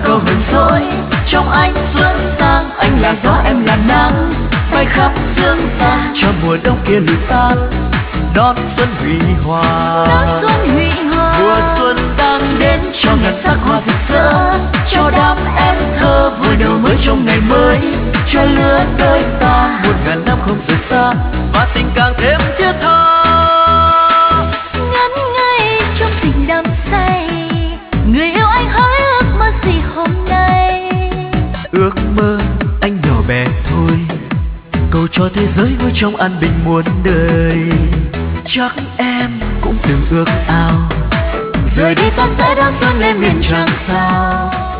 câu hờn dỗi. Trong anh xuân sang, anh là gió em là nắng, bay khắp dương ta cho mùa đông kia lụi tan. Đón xuân huy hoàng, mùa xuân đang đến cho ngàn sắc hoa rực rỡ, cho đám em thơ vui đầu mới trong ngày mới, cho lứa đôi ta 1000 năm không rời xa và tình càng thêm thiết tha. Ngắn ngây trong tình đắm say, người yêu anh hỡi ước mơ gì hôm nay. Ước mơ anh nhỏ bé thôi, cầu cho thế giới vui trong an bình muôn đời. Chắc em cũng từng ước ao, rồi đây ta sẽ đón xuân lên miền trăng sao.